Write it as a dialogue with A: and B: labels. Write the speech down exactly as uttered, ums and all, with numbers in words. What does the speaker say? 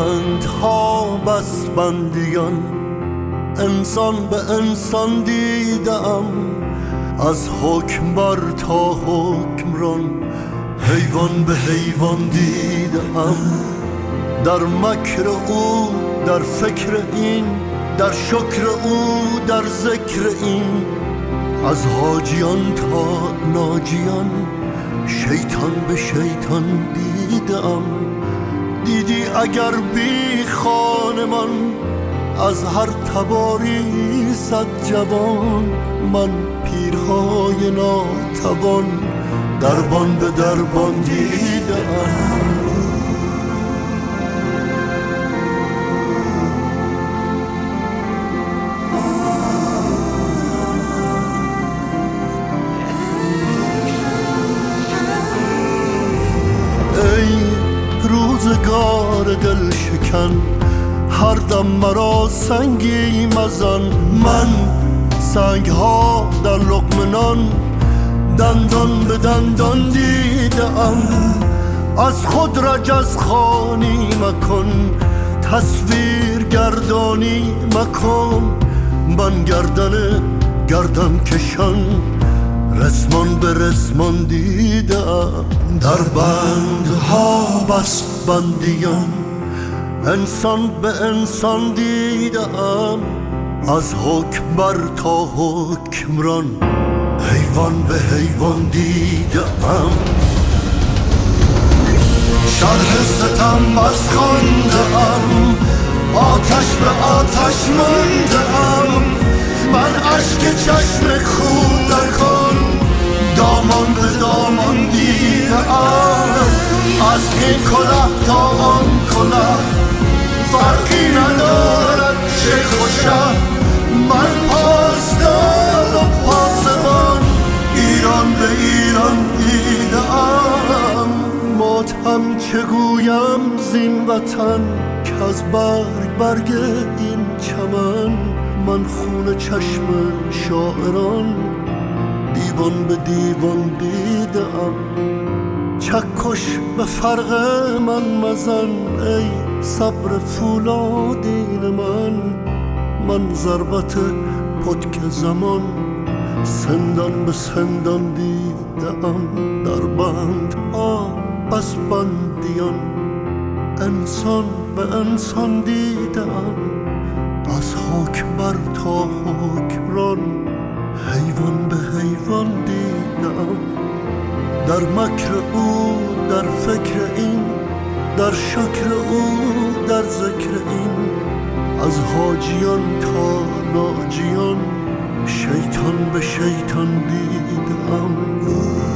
A: بندها بس بندیان، انسان به انسان دیدم، از حکمبر تا حکمران، حیوان به حیوان دیدم. در مکر او، در فکر این، در شکر او، در ذکر این، از حاجیان تا ناجیان، شیطان به شیطان دیدم. دیدی اگر بی خانمان، از هر تباری صد جوان، من پیرهای ناتوان، دربان به دربان دیدم. روزگار دل شکن، هر دم مرا سنگی مزن. من سنگ ها در لقمه نان، دندان به دندان دیدم. از خود رجز خوانی مکن، تصویر گردانی مکن. من گردن گردن کشان، رسمان به رسمان دیدم. در بندها بس بندیان، انسان به انسان دیدم، از حکمبر تا حکمران، حیوان به حیوان دیدم. شرح ستم بس خواندم، آتش به آتش ماندم. من اشک چشم کودکان، دامان به دامان دیدم. از این کلاه تا آن کلاه، فرقی ندارد شیخ و شه. من پاسدار و پاسبان، ایران به ایران دیدم. ماتم چگویم زین وطن، که از برگ برگ این چمن، من خون چشم شاعران، دیوان به دیوان دیدم. چکش به فرق من مزن، ای صبر فولادین من. من ضربت پتک زمان، سندان به سندان دیدم. در بندها بس بندیان، انسان به انسان دیدم، از حکمبر تا حکمران، حیوان به حیوان دیدم. در مکر او، در فکر این، در شکر او، در ذکر این، از حاجیان تا ناجیان، شیطان به شیطان دیدم.